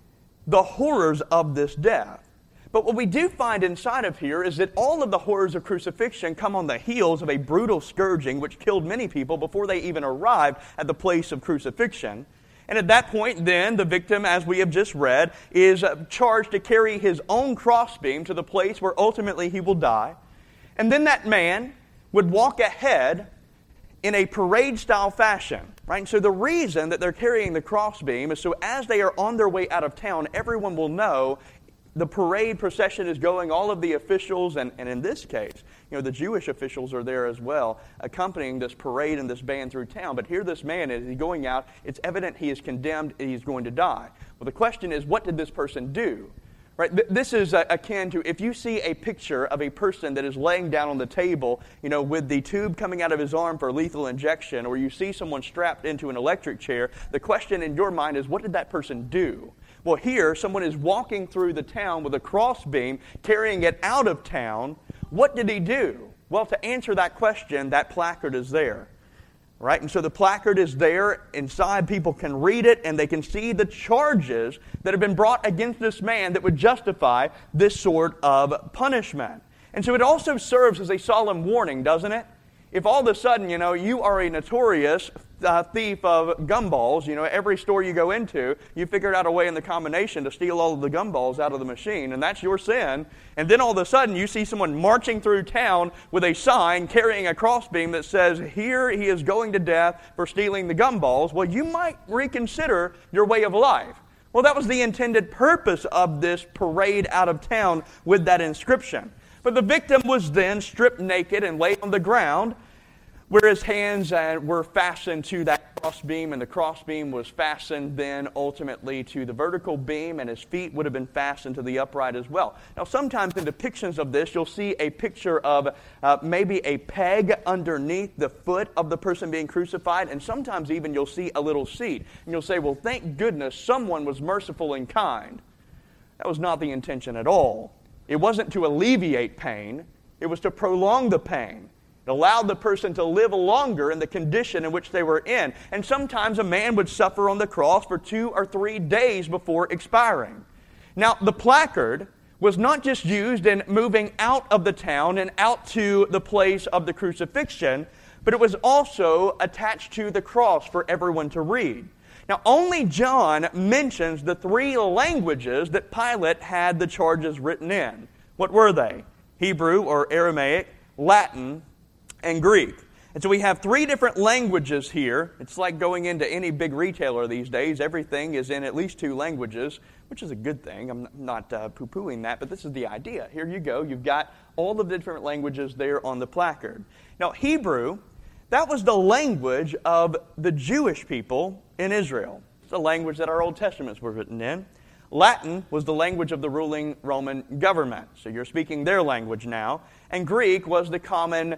the horrors of this death. But what we do find inside of here is that all of the horrors of crucifixion come on the heels of a brutal scourging which killed many people before they even arrived at the place of crucifixion. And at that point, then, the victim, as we have just read, is charged to carry his own crossbeam to the place where ultimately he will die. And then that man would walk ahead in a parade-style fashion. Right? And so the reason that they're carrying the crossbeam is so as they are on their way out of town, everyone will know the parade procession is going, all of the officials, and in this case, the Jewish officials are there as well, accompanying this parade and this band through town. But here this man, as he's going out, it's evident he is condemned, he's going to die. Well, the question is, what did this person do? Right? This is akin to if you see a picture of a person that is laying down on the table, with the tube coming out of his arm for lethal injection, or you see someone strapped into an electric chair, the question in your mind is, what did that person do? Well, here, someone is walking through the town with a crossbeam, carrying it out of town. What did he do? Well, to answer that question, that placard is there. Right? And so the placard is there. Inside, people can read it, and they can see the charges that have been brought against this man that would justify this sort of punishment. And so it also serves as a solemn warning, doesn't it? If all of a sudden, you are a notorious thief of gumballs, every store you go into, you figured out a way in the combination to steal all of the gumballs out of the machine, and that's your sin. And then all of a sudden, you see someone marching through town with a sign carrying a crossbeam that says, "Here he is going to death for stealing the gumballs." Well, you might reconsider your way of life. Well, that was the intended purpose of this parade out of town with that inscription. But the victim was then stripped naked and laid on the ground, where his hands were fastened to that crossbeam, and the crossbeam was fastened then ultimately to the vertical beam, and his feet would have been fastened to the upright as well. Now, sometimes in depictions of this, you'll see a picture of maybe a peg underneath the foot of the person being crucified, and sometimes even you'll see a little seat. And you'll say, well, thank goodness someone was merciful and kind. That was not the intention at all. It wasn't to alleviate pain. It was to prolong the pain. It allowed the person to live longer in the condition in which they were in. And sometimes a man would suffer on the cross for 2 or 3 days before expiring. Now, the placard was not just used in moving out of the town and out to the place of the crucifixion, but it was also attached to the cross for everyone to read. Now, only John mentions the 3 languages that Pilate had the charges written in. What were they? Hebrew or Aramaic, Latin, and Greek. And so we have 3 different languages here. It's like going into any big retailer these days. Everything is in at least 2 languages, which is a good thing. I'm not poo-pooing that, but this is the idea. Here you go. You've got all of the different languages there on the placard. Now, Hebrew, that was the language of the Jewish people in Israel. It's the language that our Old Testaments were written in. Latin was the language of the ruling Roman government. So you're speaking their language now. And Greek was the common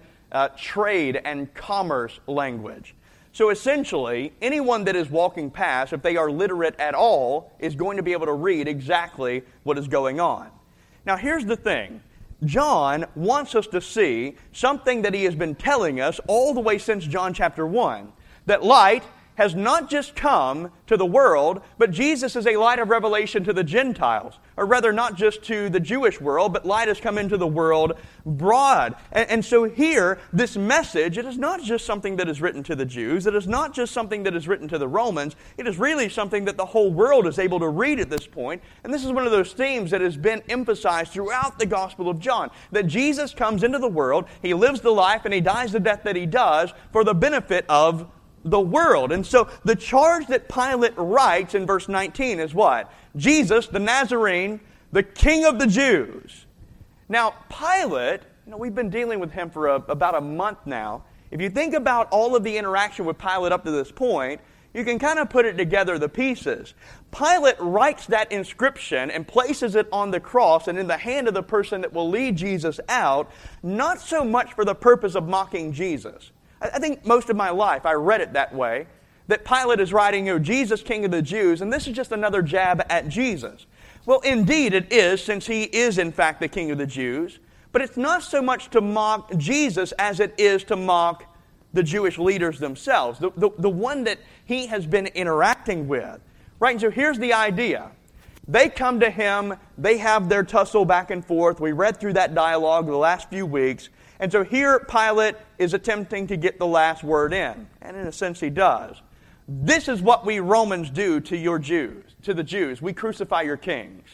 trade and commerce language. So essentially, anyone that is walking past, if they are literate at all, is going to be able to read exactly what is going on. Now here's the thing. John wants us to see something that he has been telling us all the way since John chapter 1. That light has not just come to the world, but Jesus is a light of revelation to the Gentiles. Or rather, not just to the Jewish world, but light has come into the world broad. And so here, this message, it is not just something that is written to the Jews. It is not just something that is written to the Romans. It is really something that the whole world is able to read at this point. And this is one of those themes that has been emphasized throughout the Gospel of John. That Jesus comes into the world, He lives the life, and He dies the death that He does for the benefit of the world. And so the charge that Pilate writes in verse 19 is what? Jesus, the Nazarene, the King of the Jews. Now, Pilate, we've been dealing with him for about a month now. If you think about all of the interaction with Pilate up to this point, you can kind of put it together, the pieces. Pilate writes that inscription and places it on the cross and in the hand of the person that will lead Jesus out, not so much for the purpose of mocking Jesus. I think most of my life I read it that way, that Pilate is writing, Jesus, King of the Jews, and this is just another jab at Jesus. Well, indeed it is, since he is in fact the King of the Jews. But it's not so much to mock Jesus as it is to mock the Jewish leaders themselves, the one that he has been interacting with. Right? And so here's the idea. They come to him, they have their tussle back and forth. We read through that dialogue the last few weeks. And so here Pilate is attempting to get the last word in. And in a sense he does. This is what we Romans do to your Jews, to the Jews. We crucify your kings.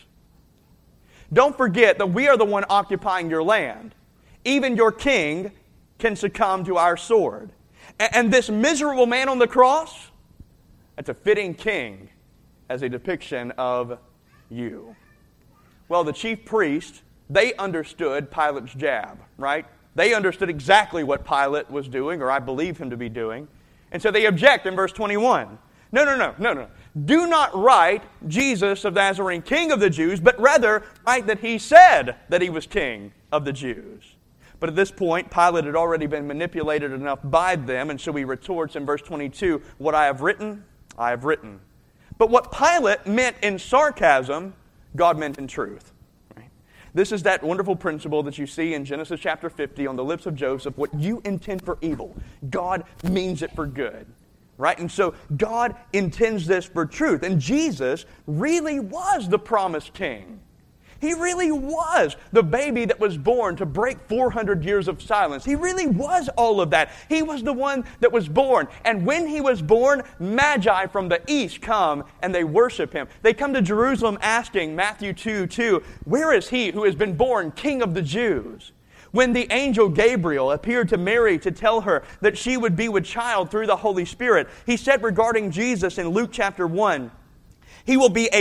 Don't forget that we are the one occupying your land. Even your king can succumb to our sword. And this miserable man on the cross, that's a fitting king as a depiction of you. Well, the chief priests, they understood Pilate's jab, right? They understood exactly what Pilate was doing, or I believe him to be doing. And so they object in verse 21. No. Do not write Jesus of Nazarene, King of the Jews, but rather write that he said that he was King of the Jews. But at this point, Pilate had already been manipulated enough by them, and so he retorts in verse 22, what I have written, I have written. But what Pilate meant in sarcasm, God meant in truth. Right? This is that wonderful principle that you see in Genesis chapter 50 on the lips of Joseph. What you intend for evil, God means it for good. Right? And so God intends this for truth. And Jesus really was the promised king. He really was the baby that was born to break 400 years of silence. He really was all of that. He was the one that was born. And when he was born, Magi from the east come and they worship him. They come to Jerusalem asking, Matthew 2:2, where is he who has been born King of the Jews? When the angel Gabriel appeared to Mary to tell her that she would be with child through the Holy Spirit, he said regarding Jesus in Luke chapter 1, he will be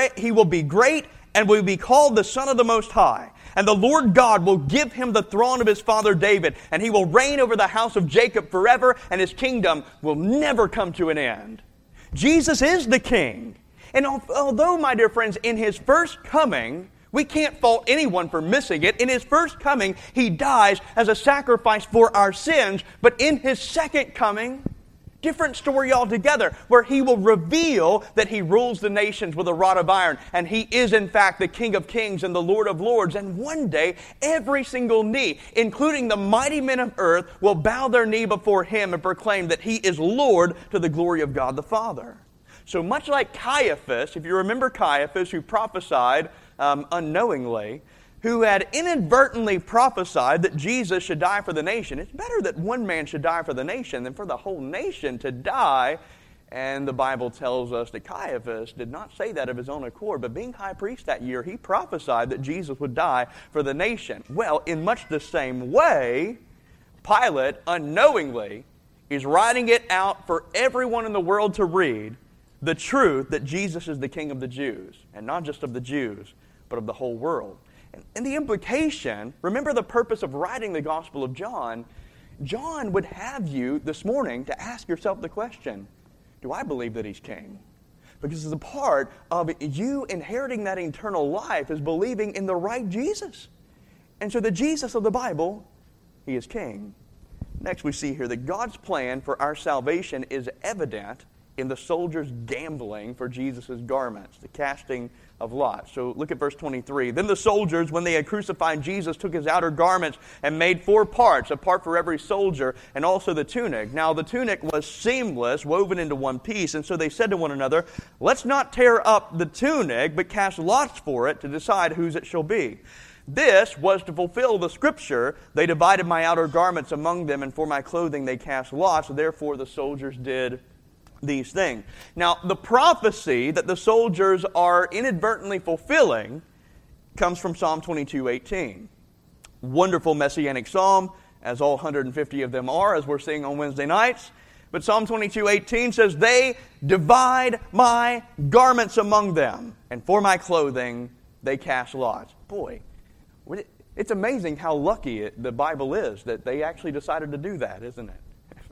great and will be called the Son of the Most High. And the Lord God will give him the throne of his father David, and he will reign over the house of Jacob forever, and his kingdom will never come to an end. Jesus is the King. And although, my dear friends, in his first coming, we can't fault anyone for missing it. In his first coming, he dies as a sacrifice for our sins. But in his second coming, different story altogether, where he will reveal that he rules the nations with a rod of iron. And he is, in fact, the King of kings and the Lord of lords. And one day, every single knee, including the mighty men of earth, will bow their knee before him and proclaim that he is Lord to the glory of God the Father. So much like Caiaphas, if you remember Caiaphas, who prophesied unknowingly, who had inadvertently prophesied that Jesus should die for the nation. It's better that one man should die for the nation than for the whole nation to die. And the Bible tells us that Caiaphas did not say that of his own accord, but being high priest that year, he prophesied that Jesus would die for the nation. Well, in much the same way, Pilate unknowingly is writing it out for everyone in the world to read, the truth that Jesus is the King of the Jews, and not just of the Jews, but of the whole world. And the implication, remember the purpose of writing the Gospel of John, John would have you this morning to ask yourself the question, do I believe that he's king? Because as a part of you inheriting that eternal life is believing in the right Jesus. And so the Jesus of the Bible, he is king. Next we see here that God's plan for our salvation is evident in the soldiers gambling for Jesus' garments, the casting of lots. So look at verse 23. Then the soldiers, when they had crucified Jesus, took his outer garments and made 4 parts, a part for every soldier, and also the tunic. Now the tunic was seamless, woven into one piece, and so they said to one another, let's not tear up the tunic, but cast lots for it to decide whose it shall be. This was to fulfill the scripture, they divided my outer garments among them, and for my clothing they cast lots. Therefore the soldiers did these things. Now, the prophecy that the soldiers are inadvertently fulfilling comes from Psalm 22:18. Wonderful messianic psalm, as all 150 of them are, as we're seeing on Wednesday nights. But Psalm 22:18 says, they divide my garments among them, and for my clothing they cast lots. Boy, it's amazing how lucky the Bible is that they actually decided to do that, isn't it?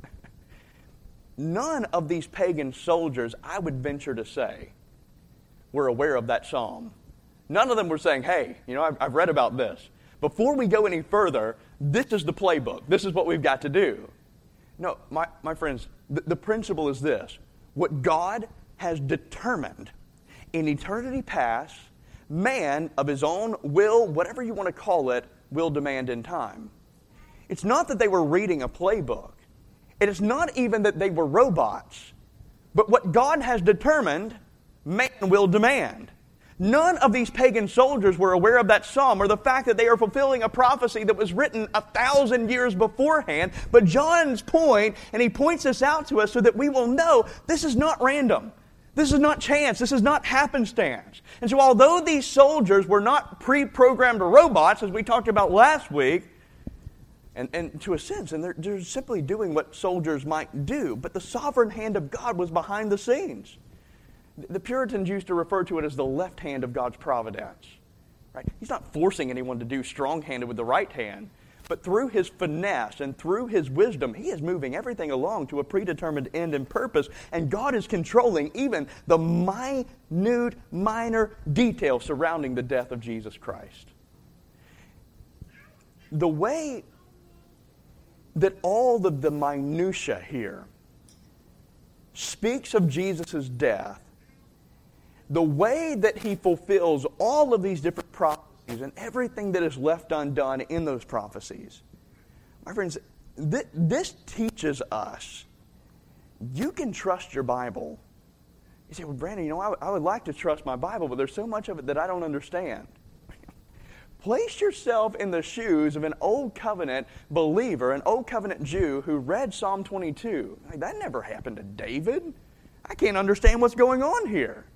None of these pagan soldiers, I would venture to say, were aware of that psalm. None of them were saying, hey, I've read about this. Before we go any further, this is the playbook. This is what we've got to do. No, my friends, the principle is this. What God has determined in eternity past man of his own will, whatever you want to call it, will demand in time. It's not that they were reading a playbook. It is not even that they were robots. But what God has determined, man will demand. None of these pagan soldiers were aware of that psalm or the fact that they are fulfilling a prophecy that was written 1,000 years beforehand. But John's point, and he points this out to us so that we will know this is not random. This is not chance. This is not happenstance. And so although these soldiers were not pre-programmed robots, as we talked about last week, and to a sense, and they're simply doing what soldiers might do, but the sovereign hand of God was behind the scenes. The Puritans used to refer to it as the left hand of God's providence. Right? He's not forcing anyone to do strong-handed with the right hand, but through His finesse and through His wisdom, He is moving everything along to a predetermined end and purpose, and God is controlling even the minute, minor details surrounding the death of Jesus Christ. The way that all of the minutia here speaks of Jesus' death, the way that He fulfills all of these different prophecies and everything that is left undone in those prophecies. My friends, this teaches us you can trust your Bible. You say, well, Brandon, I would like to trust my Bible, but there's so much of it that I don't understand. Place yourself in the shoes of an Old Covenant believer, an Old Covenant Jew who read Psalm 22. That never happened to David. I can't understand what's going on here.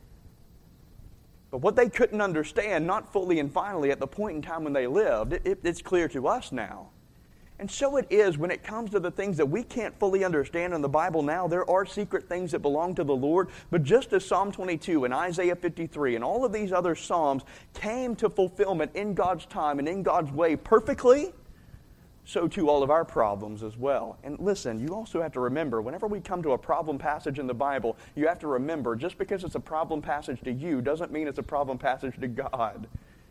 But what they couldn't understand, not fully and finally at the point in time when they lived, it's clear to us now. And so it is when it comes to the things that we can't fully understand in the Bible now. There are secret things that belong to the Lord. But just as Psalm 22 and Isaiah 53 and all of these other Psalms came to fulfillment in God's time and in God's way perfectly, so too all of our problems as well. And listen, you also have to remember, whenever we come to a problem passage in the Bible, you have to remember, just because it's a problem passage to you doesn't mean it's a problem passage to God.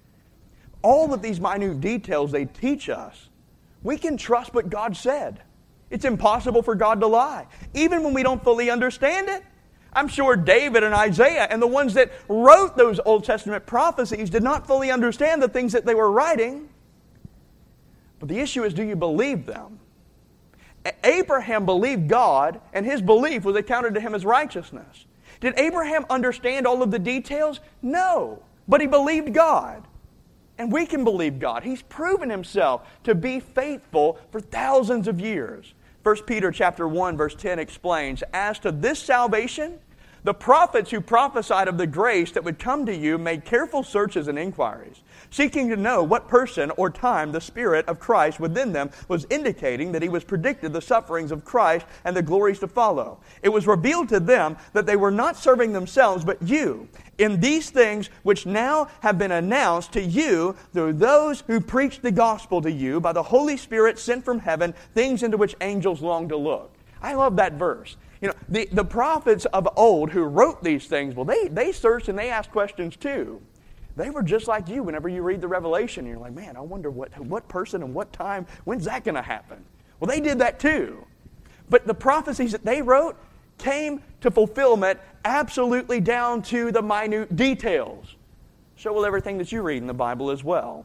All of these minute details they teach us, we can trust what God said. It's impossible for God to lie, even when we don't fully understand it. I'm sure David and Isaiah and the ones that wrote those Old Testament prophecies did not fully understand the things that they were writing. But the issue is, do you believe them? Abraham believed God, and his belief was accounted to him as righteousness. Did Abraham understand all of the details? No, but he believed God. And we can believe God. He's proven Himself to be faithful for thousands of years. 1 Peter chapter 1, verse 10 explains, as to this salvation, the prophets who prophesied of the grace that would come to you made careful searches and inquiries, seeking to know what person or time the Spirit of Christ within them was indicating that He was predicted the sufferings of Christ and the glories to follow. It was revealed to them that they were not serving themselves but you, in these things which now have been announced to you through those who preach the gospel to you by the Holy Spirit sent from heaven, things into which angels long to look. I love that verse. The prophets of old who wrote these things, well, they searched and they asked questions too. They were just like you whenever you read the Revelation. You're like, man, I wonder what person and what time, when's that going to happen? Well, they did that too. But the prophecies that they wrote came to fulfillment absolutely down to the minute details. So will everything that you read in the Bible as well.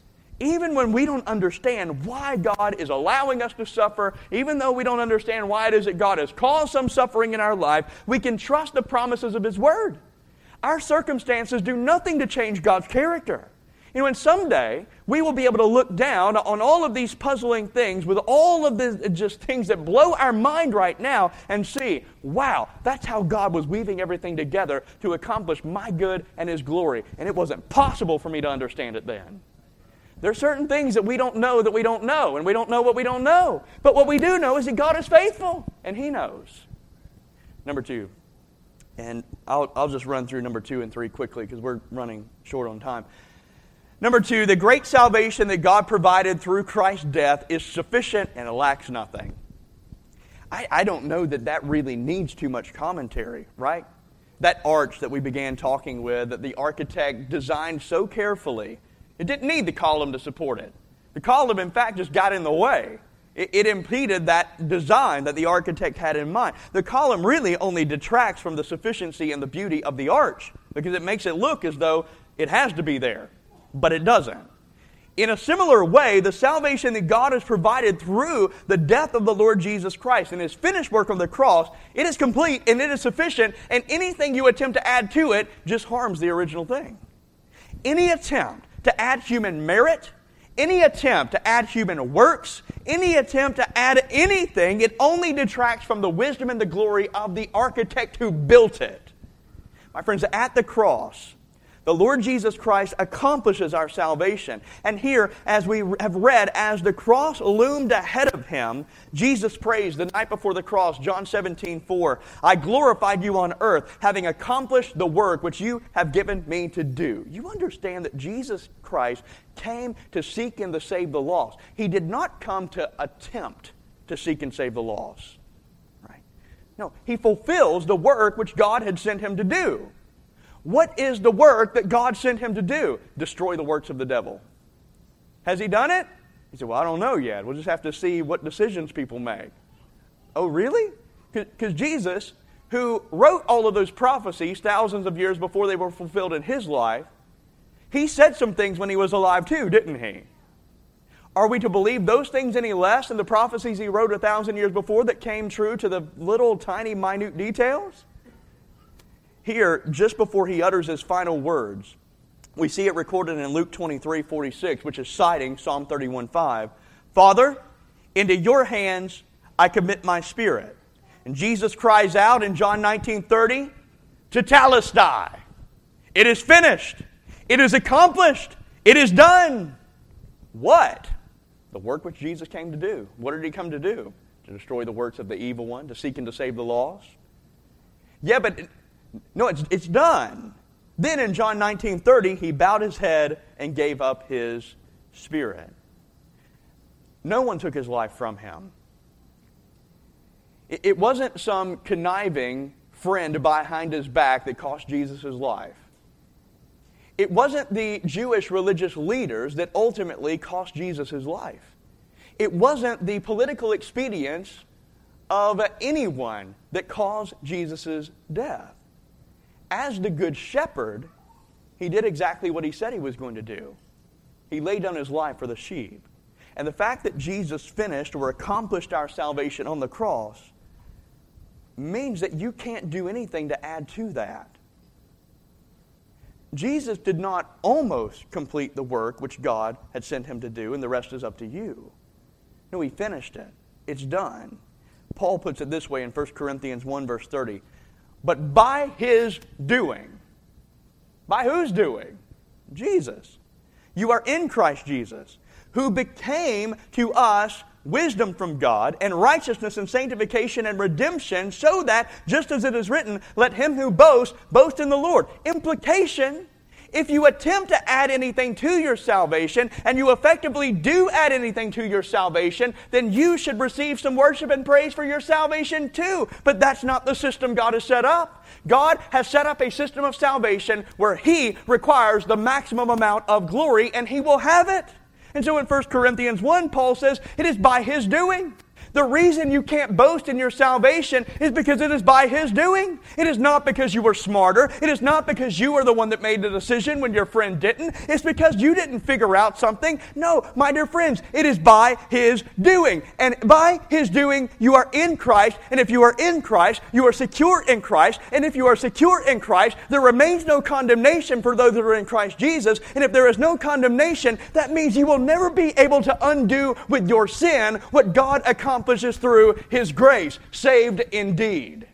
Even when we don't understand why God is allowing us to suffer, even though we don't understand why it is that God has caused some suffering in our life, we can trust the promises of His Word. Our circumstances do nothing to change God's character. And someday we will be able to look down on all of these puzzling things with all of the just things that blow our mind right now and see, wow, that's how God was weaving everything together to accomplish my good and His glory. And it wasn't possible for me to understand it then. There are certain things that we don't know, and we don't know what we don't know. But what we do know is that God is faithful, and He knows. Number 2. And I'll just run through number 2 and 3 quickly because we're running short on time. Number 2, the great salvation that God provided through Christ's death is sufficient and it lacks nothing. I don't know that really needs too much commentary, right? That arch that we began talking with, that the architect designed so carefully, it didn't need the column to support it. The column, in fact, just got in the way. It impeded that design that the architect had in mind. The column really only detracts from the sufficiency and the beauty of the arch because it makes it look as though It has to be there, but it doesn't. In a similar way, the salvation that God has provided through the death of the Lord Jesus Christ and His finished work on the cross, it is complete and it is sufficient, and anything you attempt to add to it just harms the original thing. Any attempt to add human merit, any attempt to add human works, any attempt to add anything, it only detracts from the wisdom and the glory of the architect who built it. My friends, at the cross, the Lord Jesus Christ accomplishes our salvation. And here, as we have read, as the cross loomed ahead of Him, Jesus prays the night before the cross, John 17:4, I glorified you on earth, having accomplished the work which you have given me to do. You understand that Jesus Christ came to seek and to save the lost. He did not come to attempt to seek and save the lost. Right? No, He fulfills the work which God had sent Him to do. What is the work that God sent Him to do? Destroy the works of the devil. Has He done it? He said, well, I don't know yet. We'll just have to see what decisions people make. Oh, really? Because Jesus, who wrote all of those prophecies thousands of years before they were fulfilled in His life, He said some things when He was alive too, didn't He? Are we to believe those things any less than the prophecies He wrote 1,000 years before that came true to the little tiny minute details? Here, just before He utters His final words, we see it recorded in Luke 23:46, which is citing Psalm 31:5. Father, into your hands I commit my spirit. And Jesus cries out in John 19:30, Tetelestai. It is finished. It is accomplished. It is done. What? The work which Jesus came to do. What did He come to do? To destroy the works of the evil one, to seek and to save the lost? Yeah, but no, it's done. Then in John 19:30, He bowed His head and gave up His spirit. No one took His life from Him. It wasn't some conniving friend behind His back that cost Jesus His life. It wasn't the Jewish religious leaders that ultimately cost Jesus His life. It wasn't the political expedience of anyone that caused Jesus' death. As the Good Shepherd, He did exactly what He said He was going to do. He laid down His life for the sheep. And the fact that Jesus finished or accomplished our salvation on the cross means that you can't do anything to add to that. Jesus did not almost complete the work which God had sent Him to do, and the rest is up to you. No, He finished it. It's done. Paul puts it this way in 1 Corinthians 1, verse 30. But by His doing. By whose doing? Jesus. You are in Christ Jesus, who became to us wisdom from God and righteousness and sanctification and redemption, so that, just as it is written, let him who boasts, boast in the Lord. Implication, if you attempt to add anything to your salvation, and you effectively do add anything to your salvation, then you should receive some worship and praise for your salvation too. But that's not the system God has set up. God has set up a system of salvation where He requires the maximum amount of glory, and He will have it. And so in 1 Corinthians 1, Paul says, it is by His doing. The reason you can't boast in your salvation is because it is by His doing. It is not because you were smarter. It is not because you were the one that made the decision when your friend didn't. It's because you didn't figure out something. No, my dear friends, it is by His doing. And by His doing, you are in Christ. And if you are in Christ, you are secure in Christ. And if you are secure in Christ, there remains no condemnation for those that are in Christ Jesus. And if there is no condemnation, that means you will never be able to undo with your sin what God accomplishes through His grace, saved indeed.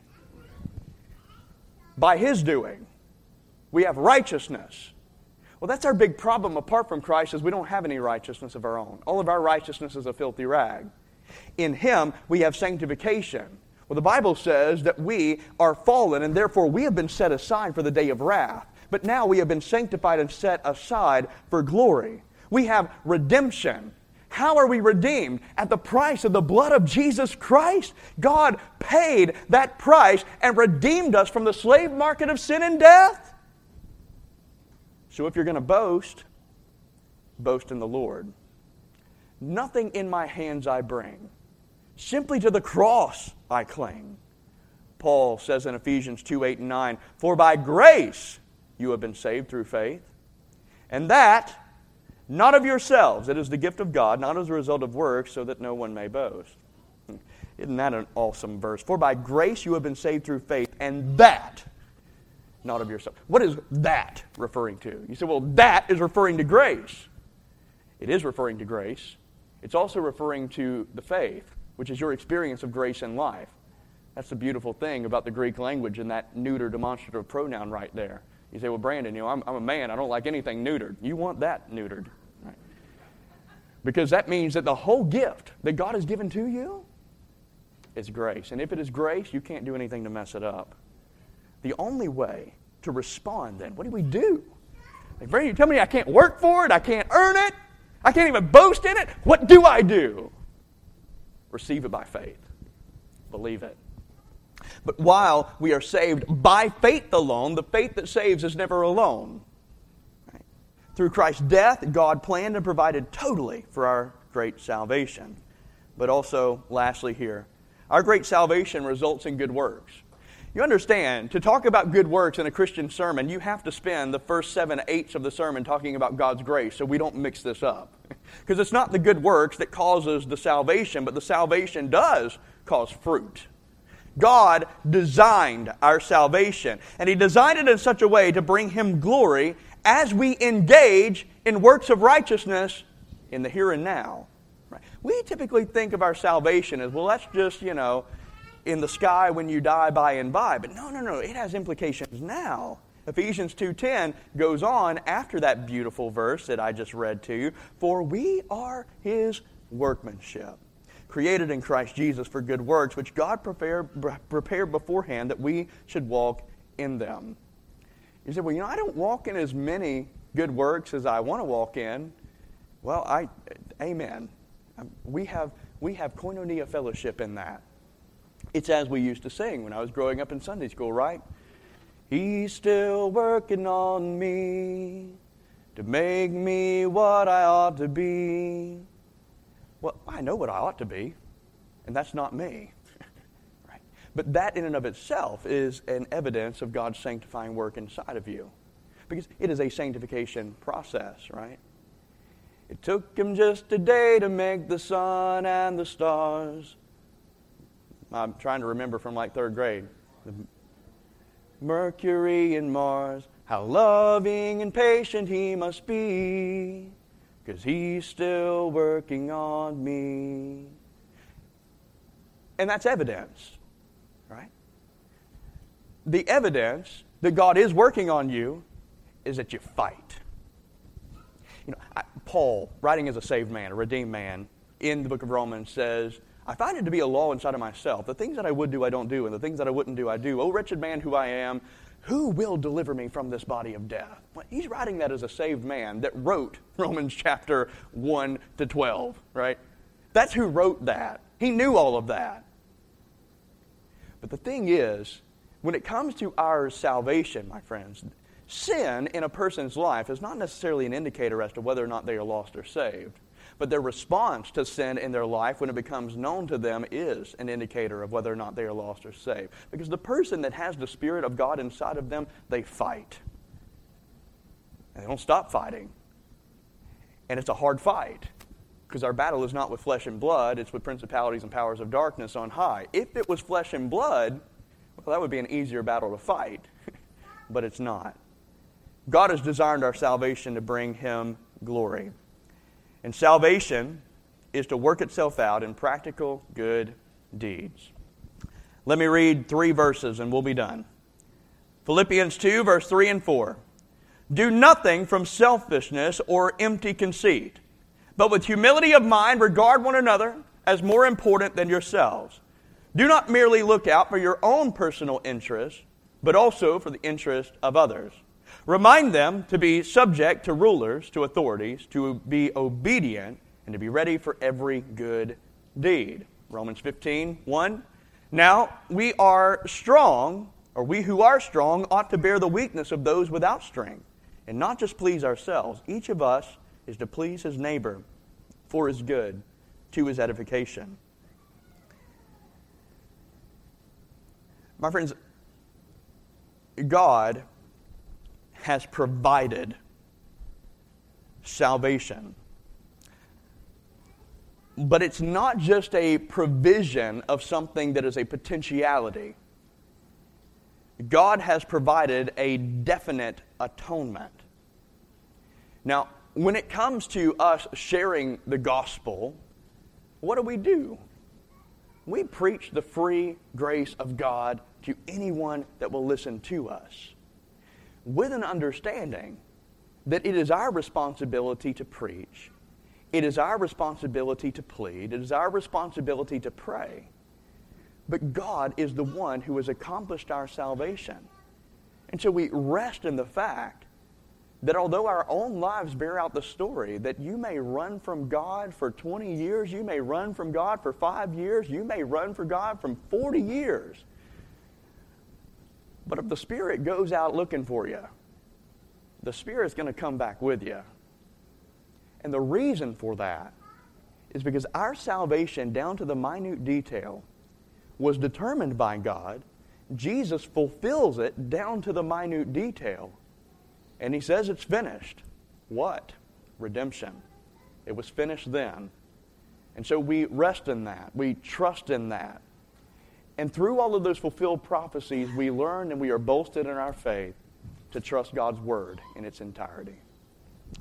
By His doing, we have righteousness. Well, that's our big problem apart from Christ, is we don't have any righteousness of our own. All of our righteousness is a filthy rag. In Him, we have sanctification. Well, the Bible says that we are fallen, and therefore we have been set aside for the day of wrath. But now we have been sanctified and set aside for glory. We have redemption. How are we redeemed? At the price of the blood of Jesus Christ. God paid that price and redeemed us from the slave market of sin and death. So if you're going to boast, boast in the Lord. Nothing in my hands I bring. Simply to the cross I cling. Paul says in Ephesians 2:8 and 9, for by grace you have been saved through faith. And that, not of yourselves. It is the gift of God, not as a result of works, so that no one may boast. Isn't that an awesome verse? For by grace you have been saved through faith, and that, not of yourself. What is that referring to? You say, well, that is referring to grace. It is referring to grace. It's also referring to the faith, which is your experience of grace in life. That's the beautiful thing about the Greek language and that neuter demonstrative pronoun right there. You say, well, Brandon, I'm a man. I don't like anything neutered. You want that neutered. Right? Because that means that the whole gift that God has given to you is grace. And if it is grace, you can't do anything to mess it up. The only way to respond then, what do we do? Like, Brandon, you tell me I can't work for it, I can't earn it, I can't even boast in it. What do I do? Receive it by faith. Believe it. But while we are saved by faith alone, the faith that saves is never alone. Right? Through Christ's death, God planned and provided totally for our great salvation. But also, lastly here, our great salvation results in good works. You understand, to talk about good works in a Christian sermon, you have to spend the first 7/8 of the sermon talking about God's grace, so we don't mix this up. Because it's not the good works that causes the salvation, but the salvation does cause fruit. God designed our salvation, and He designed it in such a way to bring Him glory as we engage in works of righteousness in the here and now. Right? We typically think of our salvation as, well, that's just, in the sky when you die by and by. But no, it has implications now. Ephesians 2:10 goes on after that beautiful verse that I just read to you. For we are His workmanship, created in Christ Jesus for good works, which God prepared beforehand that we should walk in them. You say, well, I don't walk in as many good works as I want to walk in. Well, amen. We have koinonia fellowship in that. It's as we used to sing when I was growing up in Sunday school, right? He's still working on me to make me what I ought to be. Well, I know what I ought to be, and that's not me. Right? But that in and of itself is an evidence of God's sanctifying work inside of you. Because it is a sanctification process, right? It took Him just a day to make the sun and the stars. I'm trying to remember from like 3rd grade. The Mercury and Mars, how loving and patient He must be, 'cause He's still working on me. And that's evidence, right? The evidence that God is working on you is that you fight. Paul, writing as a saved man, a redeemed man, in the book of Romans says, I find it to be a law inside of myself. The things that I would do, I don't do, and the things that I wouldn't do, I do. O wretched man who I am, who will deliver me from this body of death? Well, he's writing that as a saved man that wrote Romans chapter 1 to 12, right? That's who wrote that. He knew all of that. But the thing is, when it comes to our salvation, my friends, sin in a person's life is not necessarily an indicator as to whether or not they are lost or saved. But their response to sin in their life when it becomes known to them is an indicator of whether or not they are lost or saved. Because the person that has the Spirit of God inside of them, they fight. And they don't stop fighting. And it's a hard fight. Because our battle is not with flesh and blood, it's with principalities and powers of darkness on high. If it was flesh and blood, well, that would be an easier battle to fight. But it's not. God has designed our salvation to bring Him glory. And salvation is to work itself out in practical good deeds. Let me read 3 verses and we'll be done. Philippians 2, verse 3 and 4. Do nothing from selfishness or empty conceit, but with humility of mind regard one another as more important than yourselves. Do not merely look out for your own personal interests, but also for the interest of others. Remind them to be subject to rulers, to authorities, to be obedient, and to be ready for every good deed. Romans 15:1. Now, we who are strong, ought to bear the weakness of those without strength, and not just please ourselves. Each of us is to please his neighbor for his good, to his edification. My friends, God has provided salvation. But it's not just a provision of something that is a potentiality. God has provided a definite atonement. Now, when it comes to us sharing the gospel, what do? We preach the free grace of God to anyone that will listen to us, with an understanding that it is our responsibility to preach, it is our responsibility to plead, it is our responsibility to pray. But God is the one who has accomplished our salvation. And so we rest in the fact that although our own lives bear out the story, that you may run from God for 20 years, you may run from God for 5 years, you may run from God for 40 years. But if the Spirit goes out looking for you, the Spirit's going to come back with you. And the reason for that is because our salvation, down to the minute detail, was determined by God. Jesus fulfills it down to the minute detail. And he says it's finished. What? Redemption. It was finished then. And so we rest in that. We trust in that. And through all of those fulfilled prophecies, we learn and we are bolstered in our faith to trust God's Word in its entirety.